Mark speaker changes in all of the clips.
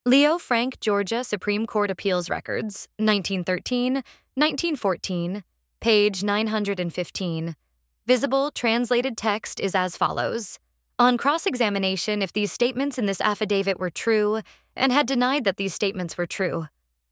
Speaker 1: Leo Frank, Georgia Supreme Court Appeals Records, 1913, 1914, page 915. Visible translated text is as follows. On cross-examination, if these statements in this affidavit were true, and had denied that these statements were true.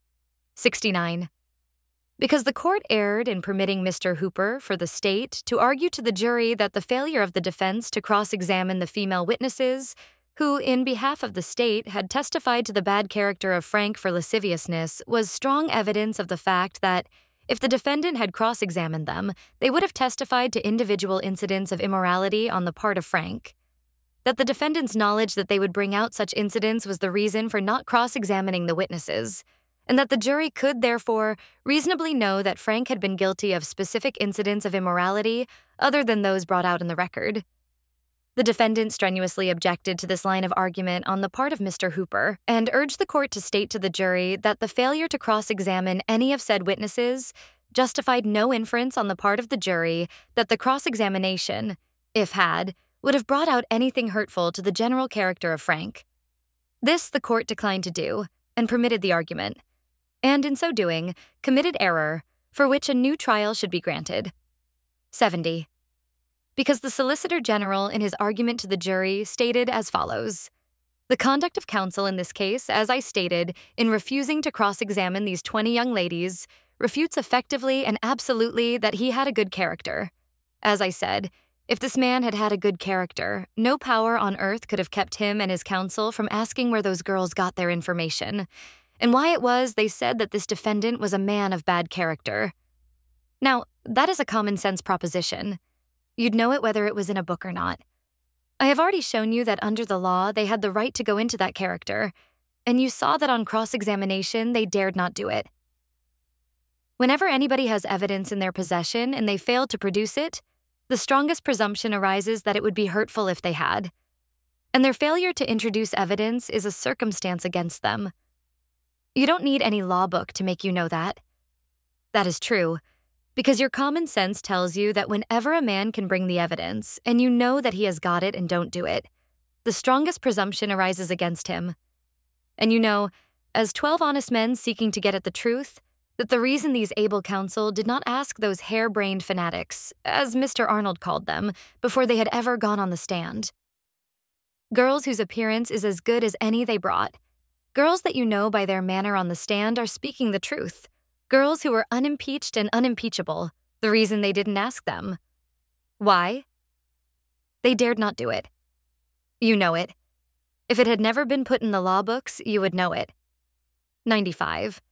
Speaker 1: 69. Because the court erred in permitting Mr. Hooper, for the state, to argue to the jury that the failure of the defense to cross-examine the female witnesses, who, in behalf of the state, had testified to the bad character of Frank for lasciviousness, was strong evidence of the fact that, if the defendant had cross-examined them, they would have testified to individual incidents of immorality on the part of Frank. That the defendant's knowledge that they would bring out such incidents was the reason for not cross-examining the witnesses, and that the jury could, therefore, reasonably know that Frank had been guilty of specific incidents of immorality other than those brought out in the record. The defendant strenuously objected to this line of argument on the part of Mr. Hooper and urged the court to state to the jury that the failure to cross-examine any of said witnesses justified no inference on the part of the jury that the cross-examination, if had, would have brought out anything hurtful to the general character of Frank. This the court declined to do and permitted the argument, and in so doing, committed error, for which a new trial should be granted. 70. Because the Solicitor General in his argument to the jury stated as follows. The conduct of counsel in this case, as I stated, in refusing to cross-examine these 20 young ladies, refutes effectively and absolutely that he had a good character. As I said, if this man had had a good character, no power on earth could have kept him and his counsel from asking where those girls got their information, and why it was they said that this defendant was a man of bad character. Now, that is a common-sense proposition. You'd know it whether it was in a book or not. I have already shown you that under the law they had the right to go into that character, and you saw that on cross-examination they dared not do it. Whenever anybody has evidence in their possession and they fail to produce it, the strongest presumption arises that it would be hurtful if they had. And their failure to introduce evidence is a circumstance against them. You don't need any law book to make you know that. That is true, because your common sense tells you that whenever a man can bring the evidence, and you know that he has got it and don't do it, the strongest presumption arises against him. And you know, as 12 honest men seeking to get at the truth, that the reason these able counsel did not ask those hair-brained fanatics, as Mr. Arnold called them, before they had ever gone on the stand. Girls whose appearance is as good as any they brought. Girls that you know by their manner on the stand are speaking the truth. Girls who were unimpeached and unimpeachable, the reason they didn't ask them. Why? They dared not do it. You know it. If it had never been put in the law books, you would know it. 95.